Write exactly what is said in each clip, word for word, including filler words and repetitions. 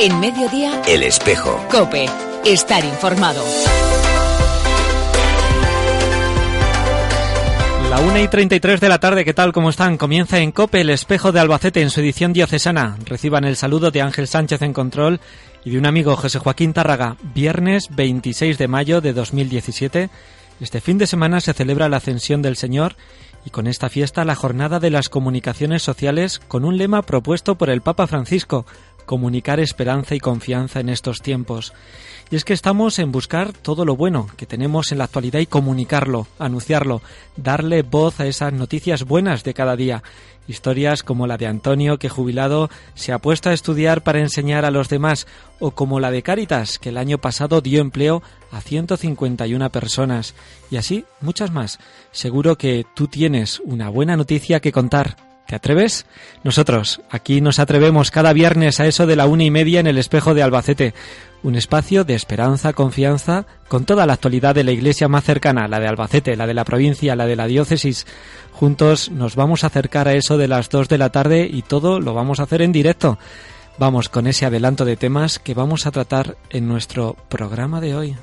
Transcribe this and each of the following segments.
En Mediodía, El Espejo. COPE. Estar informado. La una y treinta y tres de la tarde, ¿qué tal? ¿Cómo están? Comienza en COPE El Espejo de Albacete en su edición diocesana. Reciban el saludo de Ángel Sánchez en control y de un amigo, José Joaquín Tárraga. Viernes veintiséis de mayo de dos mil diecisiete. Este fin de semana se celebra la Ascensión del Señor y con esta fiesta la Jornada de las Comunicaciones Sociales con un lema propuesto por el Papa Francisco: comunicar esperanza y confianza en estos tiempos. Y es que estamos en buscar todo lo bueno que tenemos en la actualidad y comunicarlo, anunciarlo, darle voz a esas noticias buenas de cada día. Historias como la de Antonio, que jubilado se ha puesto a estudiar para enseñar a los demás, o como la de Cáritas, que el año pasado dio empleo a ciento cincuenta y una personas. Y así muchas más. Seguro que tú tienes una buena noticia que contar. ¿Te atreves? Nosotros aquí nos atrevemos cada viernes a eso de la una y media en El Espejo de Albacete. Un espacio de esperanza, confianza, con toda la actualidad de la iglesia más cercana, la de Albacete, la de la provincia, la de la diócesis. Juntos nos vamos a acercar a eso de las dos de la tarde y todo lo vamos a hacer en directo. Vamos con ese adelanto de temas que vamos a tratar en nuestro programa de hoy.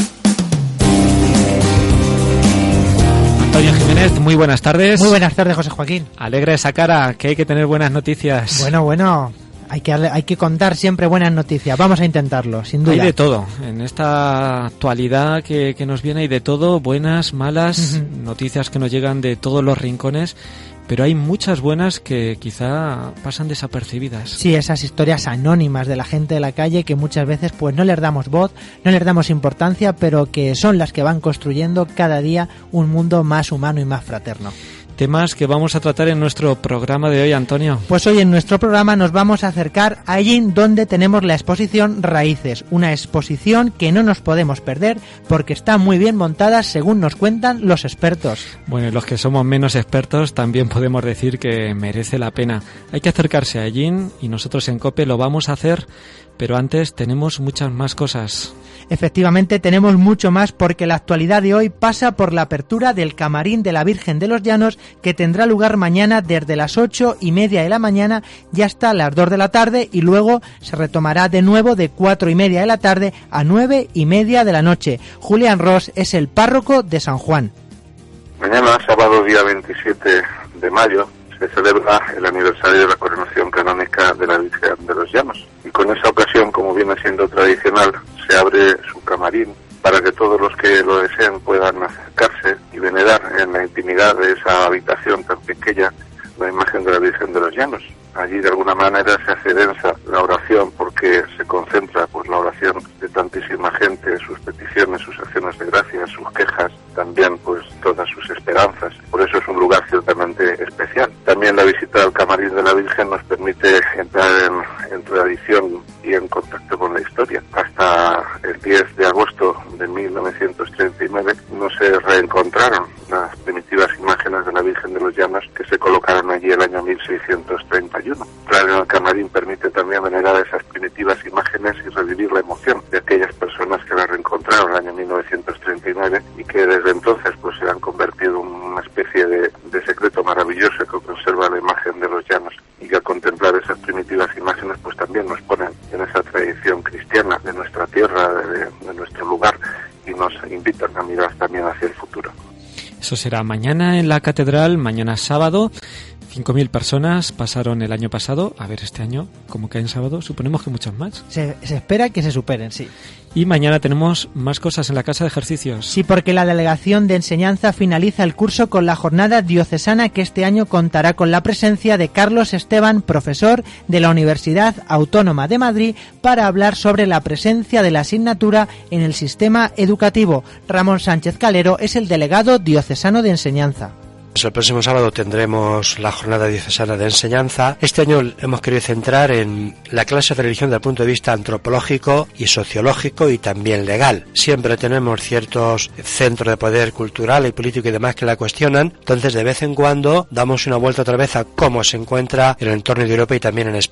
Antonio Jiménez, muy buenas tardes. Muy buenas tardes, José Joaquín. Alegra esa cara, que hay que tener buenas noticias. Bueno, bueno, hay que, hay que contar siempre buenas noticias. Vamos a intentarlo, sin duda. Hay de todo. En esta actualidad que, que nos viene hay de todo, buenas, malas, uh-huh. noticias que nos llegan de todos los rincones. Pero hay muchas buenas que quizá pasan desapercibidas. Sí, esas historias anónimas de la gente de la calle que muchas veces pues no les damos voz, no les damos importancia, pero que son las que van construyendo cada día un mundo más humano y más fraterno. Temas que vamos a tratar en nuestro programa de hoy, Antonio. Pues hoy en nuestro programa nos vamos a acercar allí donde tenemos la exposición Raíces, una exposición que no nos podemos perder porque está muy bien montada según nos cuentan los expertos. Bueno, y los que somos menos expertos también podemos decir que merece la pena. Hay que acercarse allí y nosotros en COPE lo vamos a hacer, pero antes tenemos muchas más cosas. Efectivamente, tenemos mucho más porque la actualidad de hoy pasa por la apertura del Camarín de la Virgen de los Llanos, que tendrá lugar mañana desde las ocho y media de la mañana y hasta las dos de la tarde, y luego se retomará de nuevo de cuatro y media de la tarde a nueve y media de la noche. Julián Ross es el párroco de San Juan. Mañana, sábado día veintisiete de mayo, se celebra el aniversario de la coronación canónica de la Virgen de los Llanos. Y con esa ocasión, como viene siendo tradicional, se abre su camarín para que todos los que lo deseen puedan acercarse y venerar en la intimidad de esa habitación tan pequeña la imagen de la Virgen de los Llanos. Allí de alguna manera se hace densa la oración porque se concentra pues la oración de tantísima gente, sus peticiones, sus acciones de gracias, sus quejas, también pues todas sus esperanzas. Por eso es un lugar ciertamente especial. También la visita al Camarín de la Virgen nos permite entrar en, en tradición y en contacto con la historia. Hasta el diez de agosto de mil novecientos treinta y nueve no se reencontraron las primitivas imágenes de la Virgen de los Llanos que se colocaron allí el año mil seiscientos treinta y uno. Entrar en el camarín permite también venerar esas primitivas imágenes y revivir la emoción de aquellas personas que la reencontraron en el año mil novecientos treinta y nueve y que desde entonces pues se han convertido en una especie de, de secreto maravilloso que conserva la imagen de los Llanos, y que al contemplar esas primitivas imágenes pues también nos ponen en esa tradición cristiana de nuestra tierra, de, de nuestro lugar, y nos invitan a mirar también hacia el futuro. Eso será mañana en la catedral, mañana sábado. cinco mil personas pasaron el año pasado. A ver, este año, como cae en sábado, suponemos que muchas más. Se, se espera que se superen, sí. Y mañana tenemos más cosas en la casa de ejercicios. Sí, porque la Delegación de Enseñanza finaliza el curso con la jornada diocesana, que este año contará con la presencia de Carlos Esteban, profesor de la Universidad Autónoma de Madrid, para hablar sobre la presencia de la asignatura en el sistema educativo. Ramón Sánchez Calero es el delegado diocesano de Enseñanza. El próximo sábado tendremos la jornada diocesana de enseñanza. Este año hemos querido centrar en la clase de religión desde el punto de vista antropológico y sociológico y también legal. Siempre tenemos ciertos centros de poder cultural y político y demás que la cuestionan, entonces de vez en cuando damos una vuelta otra vez a cómo se encuentra el entorno de Europa y también en España.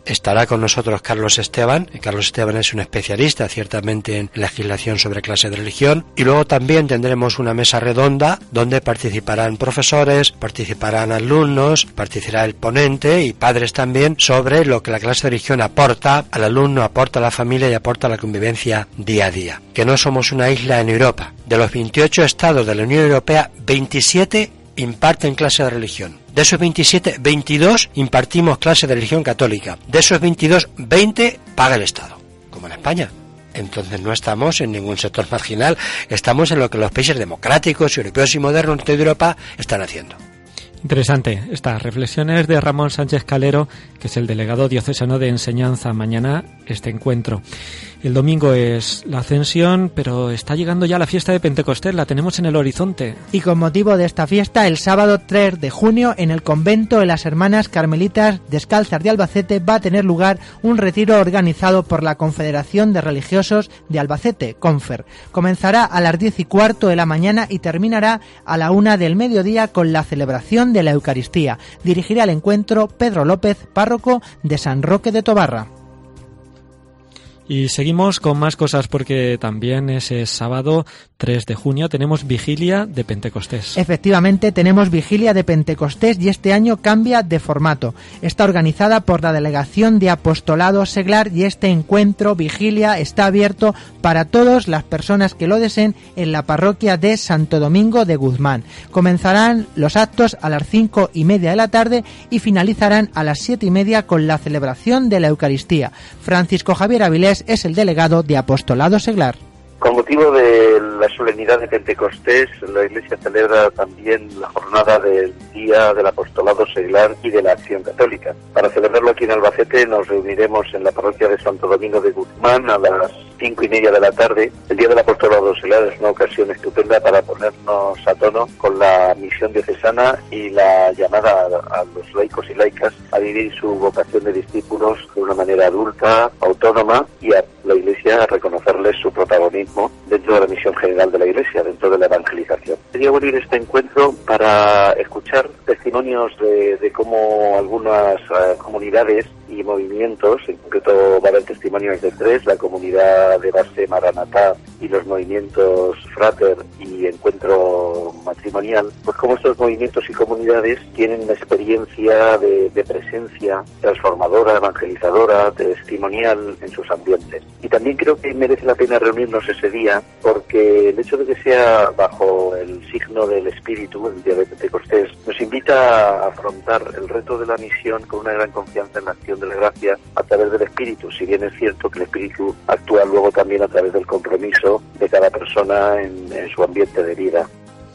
Estará con nosotros Carlos Esteban. Carlos Esteban es un especialista ciertamente en legislación sobre clase de religión. Y luego también tendremos una mesa redonda donde participarán profesores, participarán alumnos, participará el ponente y padres también sobre lo que la clase de religión aporta al alumno, aporta a la familia y aporta a la convivencia día a día. Que no somos una isla en Europa. De los veintiocho estados de la Unión Europea, veintisiete imparten clase de religión. De esos veintisiete, veintidós impartimos clase de religión católica. De esos veintidós, veinte paga el Estado, como en España. Entonces no estamos en ningún sector marginal, estamos en lo que los países democráticos, europeos y modernos de Europa están haciendo. Interesante estas reflexiones de Ramón Sánchez Calero, que es el delegado diocesano de enseñanza. Mañana este encuentro. El domingo es la Ascensión, pero está llegando ya la fiesta de Pentecostés, la tenemos en el horizonte. Y con motivo de esta fiesta, el sábado tres de junio, en el convento de las Hermanas Carmelitas Descalzas de Albacete, va a tener lugar un retiro organizado por la Confederación de Religiosos de Albacete, Confer. Comenzará a las diez y cuarto de la mañana y terminará a la una del mediodía con la celebración de la Eucaristía. Dirigirá el encuentro Pedro López, párroco de San Roque de Tobarra. Y seguimos con más cosas porque también ese sábado tres de junio tenemos vigilia de Pentecostés. Efectivamente, tenemos vigilia de Pentecostés y este año cambia de formato. Está organizada por la Delegación de Apostolado Seglar y este encuentro vigilia está abierto para todas las personas que lo deseen en la parroquia de Santo Domingo de Guzmán. Comenzarán los actos a las cinco y media de la tarde y finalizarán a las siete y media con la celebración de la Eucaristía. Francisco Javier Avilés es el delegado de Apostolado Seglar. Con motivo de la solemnidad de Pentecostés, la Iglesia celebra también la jornada del Día del Apostolado Seglar y de la Acción Católica. Para celebrarlo aquí en Albacete nos reuniremos en la parroquia de Santo Domingo de Guzmán a las cinco y media de la tarde. El Día del Apostolado Seglar es una ocasión estupenda para ponernos a tono con la misión diocesana y la llamada a los laicos y laicas a vivir su vocación de discípulos de una manera adulta, autónoma, y a la Iglesia a reconocerles su protagonismo dentro de la misión general de la Iglesia, dentro de la evangelización. Quería unir este encuentro para escuchar testimonios de, de cómo algunas uh, comunidades y movimientos, en concreto va a haber testimonios de tres, la comunidad de base Maranatá y los movimientos Frater y Encuentro Matrimonial, pues cómo estos movimientos y comunidades tienen una experiencia de, de presencia transformadora, evangelizadora, testimonial en sus ambientes. Y también creo que merece la pena reunirnos ese día porque el hecho de que sea bajo el signo del Espíritu, el día de Pentecostés, nos invita a afrontar el reto de la misión con una gran confianza en la acción de la gracia a través del Espíritu, si bien es cierto que el Espíritu actúa luego también a través del compromiso de cada persona en, en su ambiente de vida.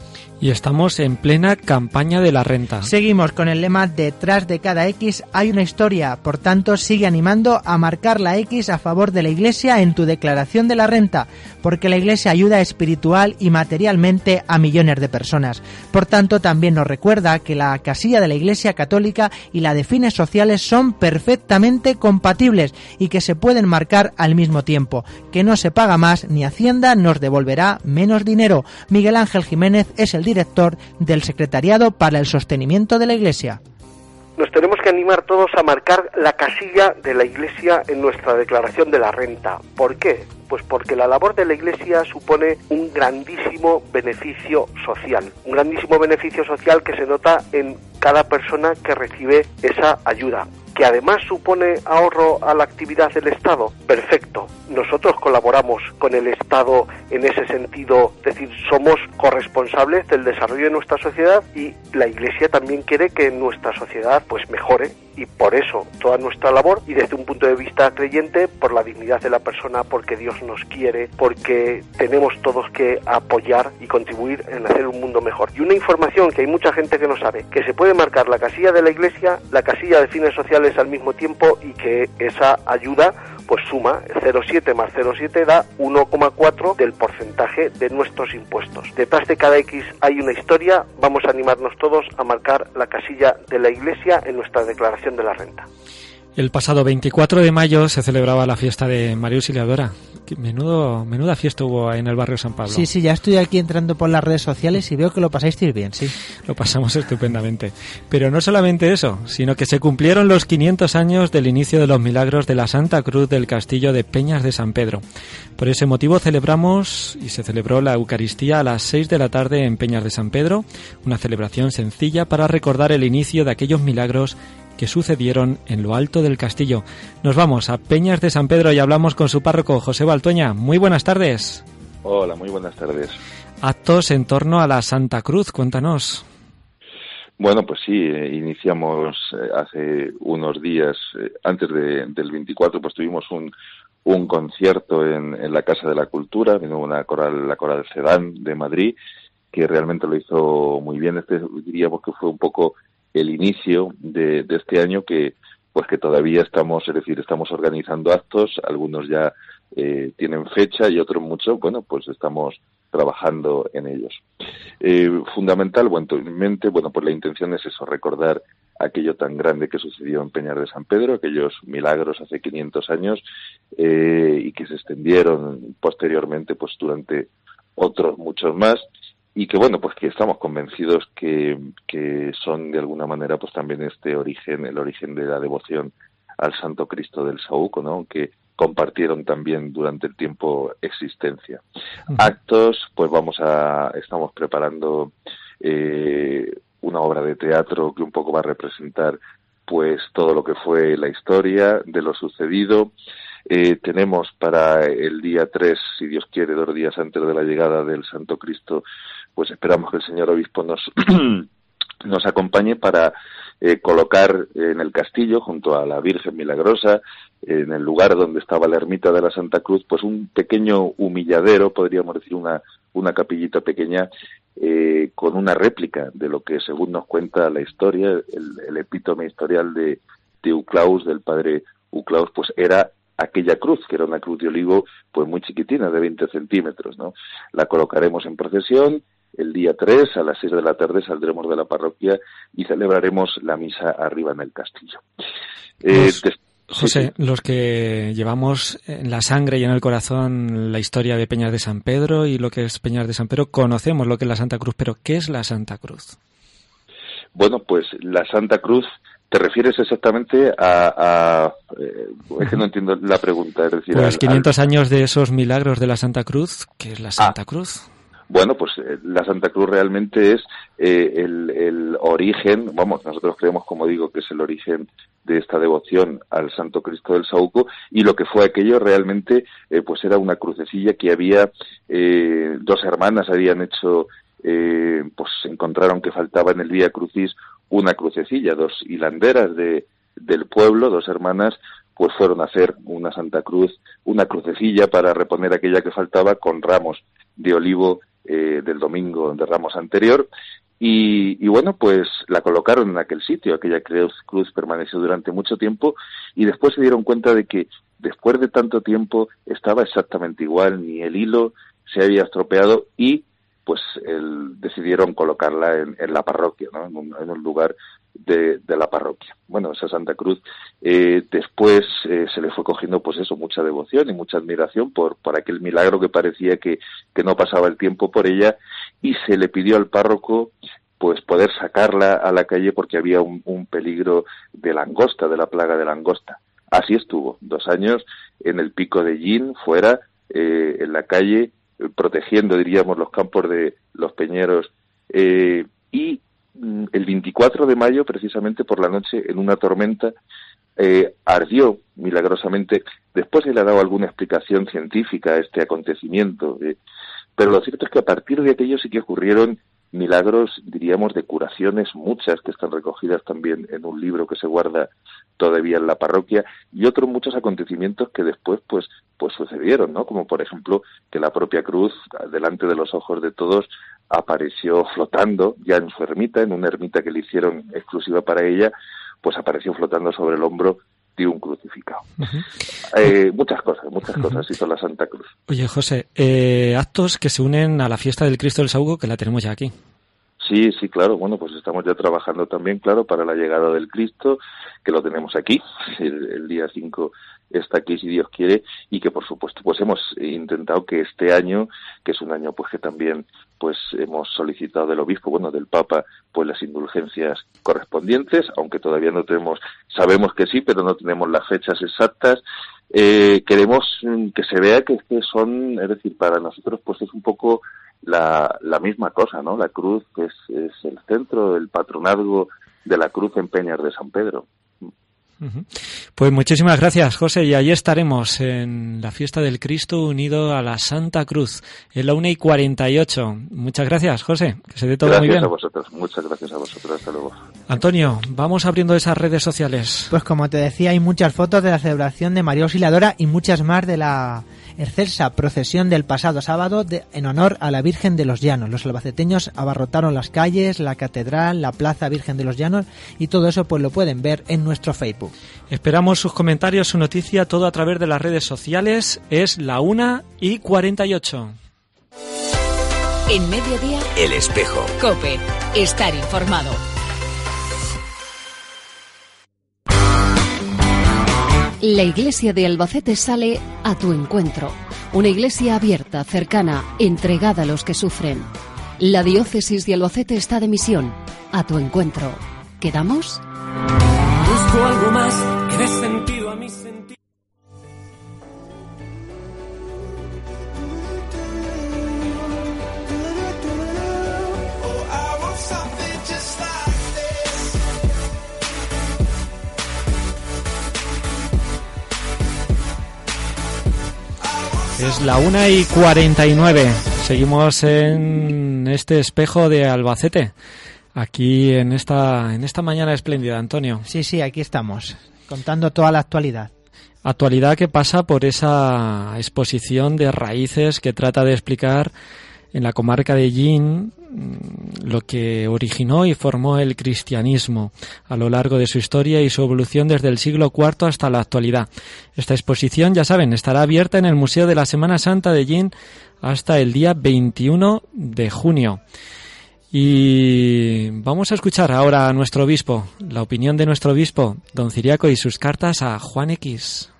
Y estamos en plena campaña de la renta. Seguimos con el lema detrás de cada X hay una historia, por tanto sigue animando a marcar la X a favor de la Iglesia en tu declaración de la renta, porque la Iglesia ayuda espiritual y materialmente a millones de personas. Por tanto, también nos recuerda que la casilla de la Iglesia Católica y la de fines sociales son perfectamente compatibles y que se pueden marcar al mismo tiempo, que no se paga más ni Hacienda nos devolverá menos dinero. Miguel Ángel Jiménez es el director del Secretariado para el Sostenimiento de la Iglesia. Nos tenemos que animar todos a marcar la casilla de la Iglesia en nuestra declaración de la renta. ¿Por qué? Pues porque la labor de la Iglesia supone un grandísimo beneficio social, un grandísimo beneficio social que se nota en cada persona que recibe esa ayuda. Que además supone ahorro a la actividad del Estado, perfecto. Nosotros colaboramos con el Estado en ese sentido, es decir, somos corresponsables del desarrollo de nuestra sociedad y la Iglesia también quiere que nuestra sociedad pues mejore y por eso toda nuestra labor y desde un punto de vista creyente por la dignidad de la persona, porque Dios nos quiere, porque tenemos todos que apoyar y contribuir en hacer un mundo mejor. Y una información que hay mucha gente que no sabe, que se puede marcar la casilla de la Iglesia, la casilla de fines sociales al mismo tiempo y que esa ayuda pues suma, cero coma siete más cero coma siete da uno coma cuatro del porcentaje de nuestros impuestos. Detrás de cada X hay una historia, vamos a animarnos todos a marcar la casilla de la Iglesia en nuestra declaración de la renta. El pasado veinticuatro de mayo se celebraba la fiesta de María Auxiliadora. Menudo, menuda fiesta hubo en el barrio San Pablo. Sí, sí, ya estoy aquí entrando por las redes sociales y veo que lo pasáis bien, sí. Lo pasamos estupendamente. Pero no solamente eso, sino que se cumplieron los quinientos años del inicio de los milagros de la Santa Cruz del Castillo de Peñas de San Pedro. Por ese motivo celebramos y se celebró la Eucaristía a las seis de la tarde en Peñas de San Pedro, una celebración sencilla para recordar el inicio de aquellos milagros que sucedieron en lo alto del castillo. Nos vamos a Peñas de San Pedro y hablamos con su párroco, José Baltueña. Muy buenas tardes. Hola, muy buenas tardes. Actos en torno a la Santa Cruz, cuéntanos. Bueno, pues sí, eh, iniciamos eh, hace unos días, eh, antes de, del veinticuatro, pues tuvimos un, un concierto en, en la Casa de la Cultura, vino una coral, la coral Cedán de Madrid, que realmente lo hizo muy bien. Este diríamos que fue un poco el inicio de, de este año que pues que todavía estamos, es decir, estamos organizando actos, algunos ya eh, tienen fecha y otros muchos, bueno, pues estamos trabajando en ellos. Eh, fundamental, buenamente, bueno, pues la intención es eso, recordar aquello tan grande que sucedió en Peñas de San Pedro, aquellos milagros hace quinientos años eh, y que se extendieron posteriormente pues durante otros muchos más. Y que bueno, pues que estamos convencidos que, que son de alguna manera pues también este origen, el origen de la devoción al Santo Cristo del Saúco, ¿no? Que compartieron también durante el tiempo existencia. Uh-huh. Actos, pues vamos a, estamos preparando eh, una obra de teatro que un poco va a representar pues todo lo que fue la historia de lo sucedido. Eh, tenemos para el día tres, si Dios quiere, dos días antes de la llegada del Santo Cristo, pues esperamos que el señor obispo nos nos acompañe para eh, colocar en el castillo, junto a la Virgen Milagrosa, en el lugar donde estaba la ermita de la Santa Cruz, pues un pequeño humilladero, podríamos decir una una capillita pequeña, eh, con una réplica de lo que, según nos cuenta la historia, el, el epítome historial de, de Euclaus, del padre Euclaus, pues era aquella cruz, que era una cruz de olivo pues muy chiquitina, de veinte centímetros, ¿no? La colocaremos en procesión. El día tres, a las seis de la tarde, saldremos de la parroquia y celebraremos la misa arriba en el castillo. Eh, los, des- José, sí. Los que llevamos en la sangre y en el corazón la historia de Peñas de San Pedro y lo que es Peñas de San Pedro, conocemos lo que es la Santa Cruz, pero ¿qué es la Santa Cruz? Bueno, pues la Santa Cruz, ¿te refieres exactamente a...? a eh, es que no entiendo la pregunta. Es decir, pues al, quinientos al... años de esos milagros de la Santa Cruz, ¿qué es la Santa ah. Cruz? Bueno, pues eh, la Santa Cruz realmente es eh, el, el origen, vamos, nosotros creemos, como digo, que es el origen de esta devoción al Santo Cristo del Saúco, y lo que fue aquello realmente, eh, pues era una crucecilla que había, eh, dos hermanas habían hecho, eh, pues encontraron que faltaba en el Vía Crucis una crucecilla, dos hilanderas de, del pueblo, dos hermanas, pues fueron a hacer una Santa Cruz, una crucecilla para reponer aquella que faltaba con ramos de olivo eh, del domingo de Ramos anterior, y, y bueno, pues la colocaron en aquel sitio. Aquella cruz, cruz permaneció durante mucho tiempo, y después se dieron cuenta de que después de tanto tiempo estaba exactamente igual, ni el hilo se había estropeado, y pues el, decidieron colocarla en, en la parroquia, ¿no? En un, en un lugar de, de la parroquia. Bueno, esa Santa Cruz eh, después eh, se le fue cogiendo pues eso, mucha devoción y mucha admiración por, por aquel milagro que parecía que, que no pasaba el tiempo por ella, y se le pidió al párroco pues poder sacarla a la calle porque había un, un peligro de langosta, de la plaga de langosta. Así estuvo, dos años en el pico de Yin, fuera, eh, en la calle, protegiendo, diríamos, los campos de los peñeros, eh, y mm, el veinticuatro de mayo, precisamente por la noche, en una tormenta, eh, ardió milagrosamente. Después se le ha dado alguna explicación científica a este acontecimiento, eh, pero lo cierto es que a partir de aquello sí que ocurrieron milagros, diríamos, de curaciones, muchas que están recogidas también en un libro que se guarda todavía en la parroquia, y otros muchos acontecimientos que después pues pues sucedieron, ¿no? Como por ejemplo que la propia cruz, delante de los ojos de todos, apareció flotando ya en su ermita, en una ermita que le hicieron exclusiva para ella, pues apareció flotando sobre el hombro de un crucificado. Uh-huh. Eh, muchas cosas, muchas uh-huh. cosas hizo la Santa Cruz. Oye, José, eh, actos que se unen a la fiesta del Cristo del Saúco, que la tenemos ya aquí. Sí, sí, claro. Bueno, pues estamos ya trabajando también, claro, para la llegada del Cristo, que lo tenemos aquí. El, el día cinco está aquí, si Dios quiere, y que, por supuesto, pues hemos intentado que este año, que es un año pues que también pues hemos solicitado del obispo, bueno, del Papa, pues las indulgencias correspondientes, aunque todavía no tenemos, sabemos que sí, pero no tenemos las fechas exactas. Eh, queremos que se vea que, que son, es decir, para nosotros pues es un poco la, la misma cosa, ¿no? La cruz es, es el centro del patronazgo de la cruz en Peñas de San Pedro. Pues muchísimas gracias, José, y allí estaremos en la fiesta del Cristo unido a la Santa Cruz, en la una y cuarenta y ocho. Muchas gracias, José, que se dé todo gracias muy bien. Gracias a vosotros, muchas gracias a vosotros, hasta luego. Antonio, vamos abriendo esas redes sociales. Pues como te decía, hay muchas fotos de la celebración de María Auxiliadora y muchas más de la excelsa procesión del pasado sábado de, en honor a la Virgen de los Llanos. Los albaceteños abarrotaron las calles, la catedral, la plaza Virgen de los Llanos, y todo eso pues lo pueden ver en nuestro Facebook. Esperamos sus comentarios, su noticia, todo a través de las redes sociales. Es la una y cuarenta y ocho. En Mediodía, El Espejo. COPE. Estar informado. La Iglesia de Albacete sale a tu encuentro. Una iglesia abierta, cercana, entregada a los que sufren. La Diócesis de Albacete está de misión. A tu encuentro. ¿Quedamos? Busco algo más que dé sentido a mi sentido. Es la una y cuarenta y nueve. Seguimos en este espejo de Albacete. Aquí en esta en esta mañana espléndida, Antonio. Sí, sí, aquí estamos, contando toda la actualidad. Actualidad que pasa por esa exposición de raíces que trata de explicar en la comarca de Llín lo que originó y formó el cristianismo a lo largo de su historia y su evolución desde el siglo cuarto hasta la actualidad. Esta exposición, ya saben, estará abierta en el Museo de la Semana Santa de Llín hasta el día veintiuno de junio. Y vamos a escuchar ahora a nuestro obispo, la opinión de nuestro obispo, don Ciriaco, y sus cartas a Juan X.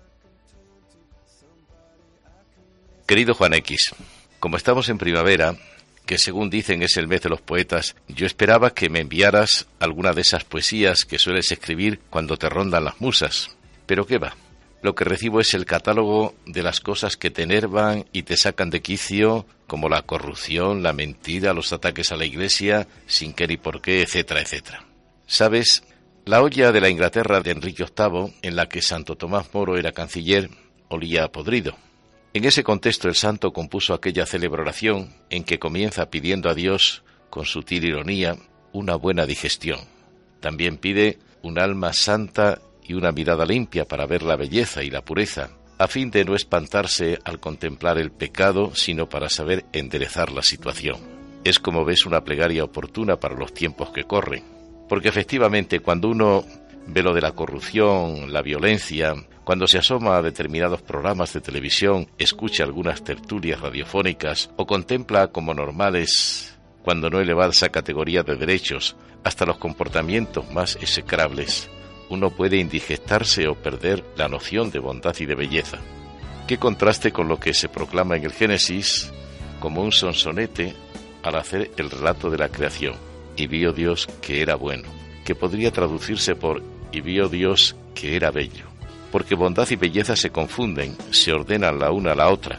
Querido Juan X, como estamos en primavera, que según dicen es el mes de los poetas, yo esperaba que me enviaras alguna de esas poesías que sueles escribir cuando te rondan las musas. Pero qué va, lo que recibo es el catálogo de las cosas que te enervan y te sacan de quicio, como la corrupción, la mentira, los ataques a la Iglesia, sin qué ni por qué, etcétera, etcétera. ¿Sabes? La olla de la Inglaterra de Enrique octavo, en la que Santo Tomás Moro era canciller, olía a podrido. En ese contexto el santo compuso aquella célebre oración en que comienza pidiendo a Dios, con sutil ironía, una buena digestión. También pide un alma santa y una mirada limpia para ver la belleza y la pureza, a fin de no espantarse al contemplar el pecado, sino para saber enderezar la situación. Es, como ves, una plegaria oportuna para los tiempos que corren, porque efectivamente cuando uno ve lo de la corrupción, la violencia, cuando se asoma a determinados programas de televisión, escucha algunas tertulias radiofónicas o contempla como normales, cuando no elevadas a categoría de derechos, hasta los comportamientos más execrables, uno puede indigestarse o perder la noción de bondad y de belleza. Qué contraste con lo que se proclama en el Génesis como un sonsonete al hacer el relato de la creación. Y vio Dios que era bueno, que podría traducirse por y vio Dios que era bello, porque bondad y belleza se confunden, se ordenan la una a la otra.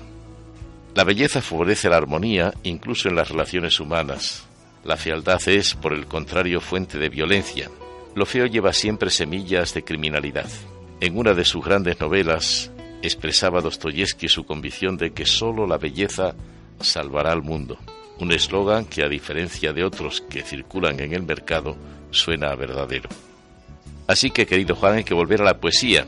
La belleza favorece la armonía incluso en las relaciones humanas. La fealdad es, por el contrario, fuente de violencia. Lo feo lleva siempre semillas de criminalidad. En una de sus grandes novelas expresaba Dostoyevski su convicción de que solo la belleza salvará al mundo. Un eslogan que, a diferencia de otros que circulan en el mercado, suena a verdadero. Así que, querido Juan, hay que volver a la poesía.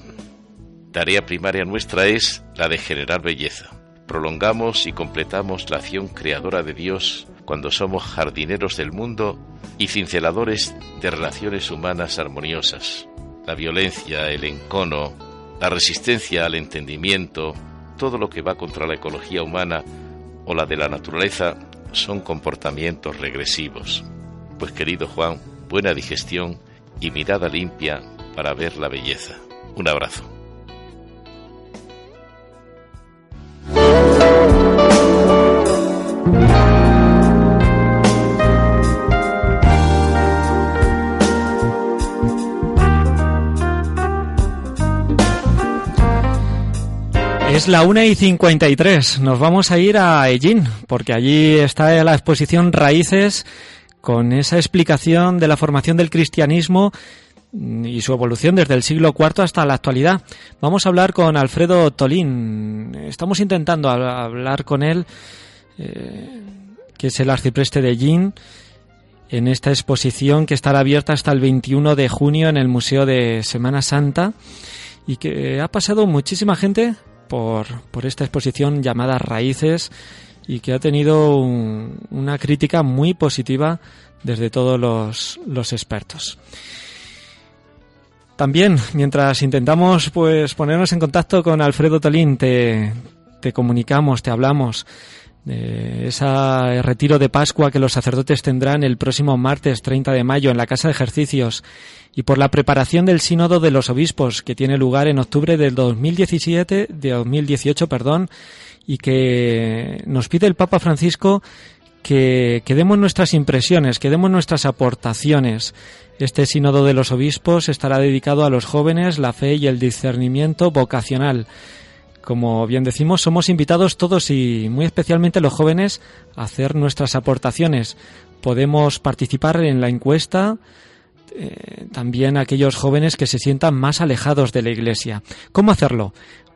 Tarea primaria nuestra es la de generar belleza. Prolongamos y completamos la acción creadora de Dios cuando somos jardineros del mundo y cinceladores de relaciones humanas armoniosas. La violencia, el encono, la resistencia al entendimiento, todo lo que va contra la ecología humana o la de la naturaleza son comportamientos regresivos. Pues querido Juan, buena digestión y mirada limpia para ver la belleza. Un abrazo. Es la una y cincuenta y tres. Nos vamos a ir a Ellín, porque allí está la exposición Raíces, con esa explicación de la formación del cristianismo y su evolución desde el siglo cuarto hasta la actualidad. Vamos a hablar con Alfredo Tolín. Estamos intentando hablar con él, eh, que es el arcipreste de Ellín, en esta exposición que estará abierta hasta el veintiuno de junio en el Museo de Semana Santa, y que ha pasado muchísima gente por, por esta exposición llamada Raíces, y que ha tenido un, una crítica muy positiva desde todos los, los expertos. También, mientras intentamos pues ponernos en contacto con Alfredo Tolín, te, te comunicamos, te hablamos de ese retiro de Pascua que los sacerdotes tendrán el próximo martes treinta de mayo en la Casa de Ejercicios, y por la preparación del Sínodo de los Obispos, que tiene lugar en octubre del dos mil diecisiete, de dos mil dieciocho, perdón, y que nos pide el Papa Francisco que, que demos nuestras impresiones, que demos nuestras aportaciones. Este Sínodo de los Obispos estará dedicado a los jóvenes, la fe y el discernimiento vocacional. Como bien decimos, somos invitados todos, y muy especialmente los jóvenes, a hacer nuestras aportaciones. Podemos participar en la encuesta, eh, también aquellos jóvenes que se sientan más alejados de la Iglesia. ¿Cómo hacerlo?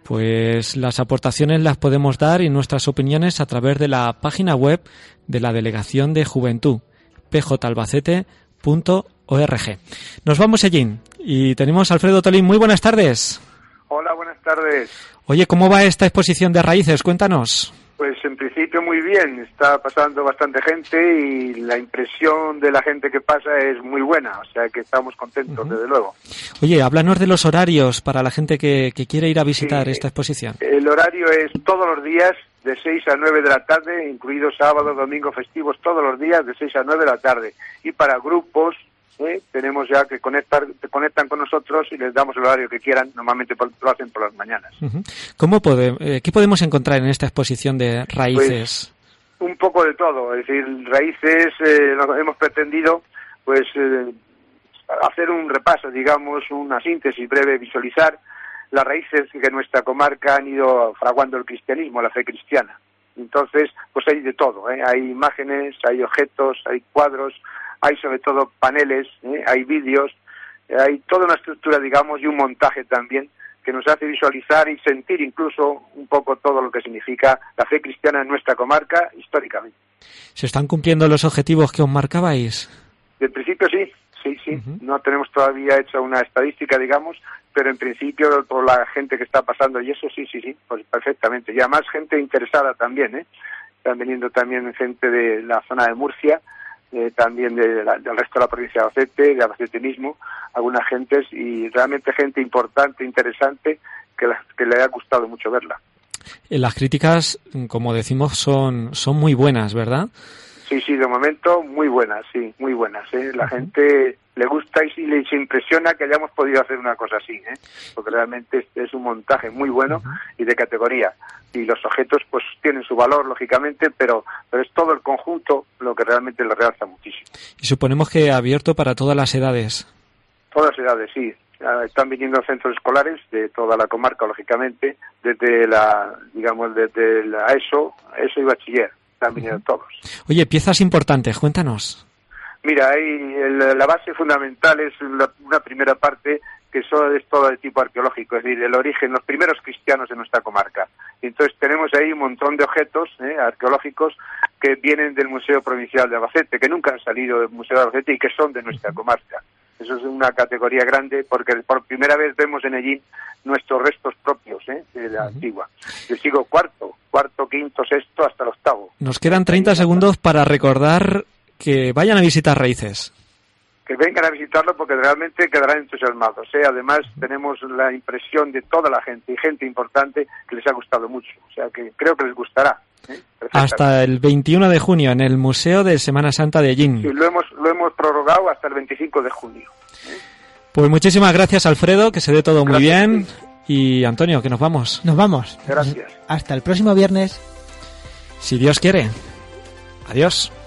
Pues las aportaciones las podemos dar y nuestras opiniones a través de la página web de la Delegación de Juventud, p j albacete punto org. Nos vamos allí y tenemos a Alfredo Tolín. Muy buenas tardes. Hola, buenas tardes. Oye, ¿cómo va esta exposición de Raíces? Cuéntanos. Pues en principio muy bien, está pasando bastante gente y la impresión de la gente que pasa es muy buena, o sea que estamos contentos, uh-huh. desde luego. Oye, háblanos de los horarios para la gente que, que quiere ir a visitar sí, esta exposición. El horario es todos los días de seis a nueve de la tarde, incluidos sábados, domingos, festivos, todos los días de seis a nueve de la tarde. Y para grupos, ¿eh? tenemos ya que conectar, conectan con nosotros y les damos el horario que quieran, normalmente lo hacen por las mañanas. Uh-huh. ¿Cómo pode, eh, ¿Qué podemos encontrar en esta exposición de Raíces? Pues, un poco de todo, es decir, Raíces eh, hemos pretendido pues eh, hacer un repaso, digamos, una síntesis breve, visualizar las raíces que en nuestra comarca han ido fraguando el cristianismo, la fe cristiana. Entonces, pues hay de todo, ¿eh? Hay imágenes, hay objetos, hay cuadros, hay sobre todo paneles, ¿eh? hay vídeos, eh, hay toda una estructura, digamos, y un montaje también que nos hace visualizar y sentir incluso un poco todo lo que significa la fe cristiana en nuestra comarca históricamente. ¿Se están cumpliendo los objetivos que os marcabais? De principio sí, sí, sí. Uh-huh. No tenemos todavía hecha una estadística, digamos, pero en principio por la gente que está pasando y eso sí, sí, sí, pues perfectamente. Y además gente interesada también, ¿eh? Están viniendo también gente de la zona de Murcia, eh, también de la, del resto de la provincia de Albacete, de Albacete mismo, algunas gentes y realmente gente importante, interesante, que, la, que le ha gustado mucho verla. Las críticas, como decimos, son, son muy buenas, ¿verdad? Sí, sí, de momento muy buenas, sí, muy buenas, ¿eh? La uh-huh. gente le gusta y sí les impresiona que hayamos podido hacer una cosa así, ¿eh? Porque realmente es, es un montaje muy bueno uh-huh. y de categoría. Y los objetos pues tienen su valor, lógicamente, pero, pero es todo el conjunto lo que realmente lo realza muchísimo. Y suponemos que abierto para todas las edades. Todas las edades, sí. Están viniendo centros escolares de toda la comarca, lógicamente, desde la, digamos, desde la ESO, ESO y bachiller. Están viniendo todos. Oye, piezas importantes, cuéntanos. Mira, hay el, la base fundamental es la, una primera parte que eso es todo de tipo arqueológico, es decir, el origen, los primeros cristianos de nuestra comarca. Entonces tenemos ahí un montón de objetos ¿eh? arqueológicos que vienen del Museo Provincial de Albacete, que nunca han salido del Museo de Albacete y que son de nuestra comarca. Eso es una categoría grande porque por primera vez vemos en allí nuestros restos propios ¿eh? de la uh-huh. antigua. Del siglo cuarto, cuarto, quinto, sexto hasta el octavo. Nos quedan treinta segundos para recordar que vayan a visitar Raíces. Que vengan a visitarlo porque realmente quedarán entusiasmados. ¿eh? Además tenemos la impresión de toda la gente y gente importante que les ha gustado mucho. O sea que creo que les gustará. ¿eh? Hasta el veintiuno de junio en el Museo de Semana Santa de Allín. Sí, lo hemos, lo hemos prorrogado hasta el veinticinco de junio. ¿eh? Pues muchísimas gracias, Alfredo, que se dé todo muy Gracias, bien. sí. Y Antonio, que nos vamos. Nos vamos. Gracias. Hasta el próximo viernes. Si Dios quiere. Adiós.